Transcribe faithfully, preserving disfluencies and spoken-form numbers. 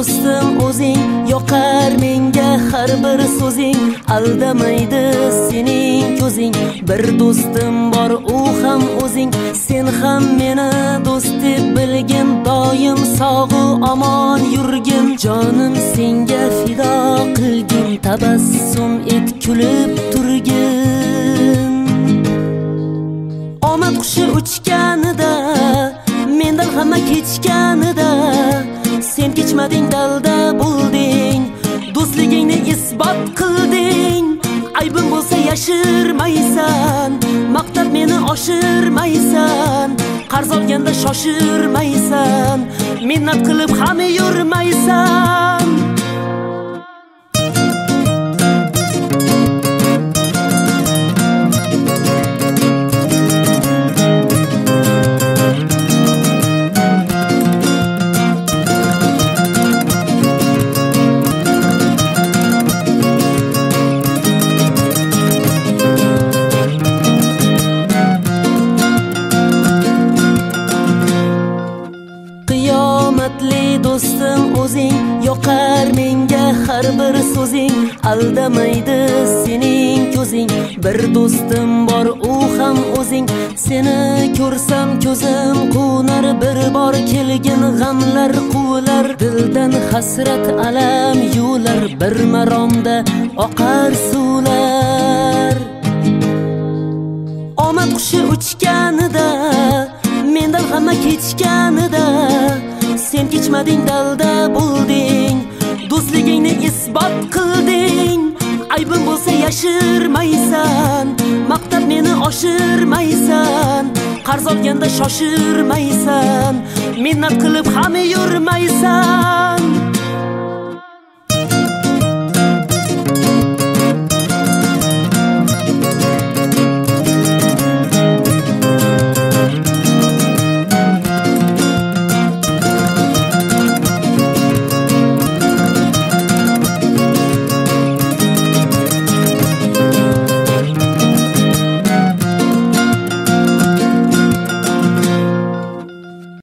do'stim o'zing, yoqar menga har bir so'zing, aldamaydi sening ko'zing. Bir do'stim bor, u ham o'zing, sen ham meni do'st deb bilgin, doim sog'u omon yurgin, jonim senga fido qilgin, tabassum et kulib turgin. Omad qushi uchganida, mendan hamma kechganida, sen kechmading, dalda bo'lding, do'stligingni isbot qilding. Aybim bo'lsa yashirmaysan, maqtab meni oshirmaysan, qarz olganda shoshirmaysan, minnat qilib ham yurmaysan. Qiyomatli do'stim o'zing, yoqar menga har bir so'zing, aldamaydi sening ko'zing. Bir do'stim bor, u ham o'zing, seni ko'rsam ko'zim qunar, bir bor kelgin g'amlar quvilar, dildan hasrat alam yular, bir maromda oqar suvlar. Omad qushi uchganida, mendan hamma kechganida, sen kechmading, dalda bo'lding, do'stligingni isbot qilding. Aybim bo'lsa yashirmaysan, maqtab meni oshirmaysan, qarz olganda shoshirmaysan, minnat qilib ham yurmaysan.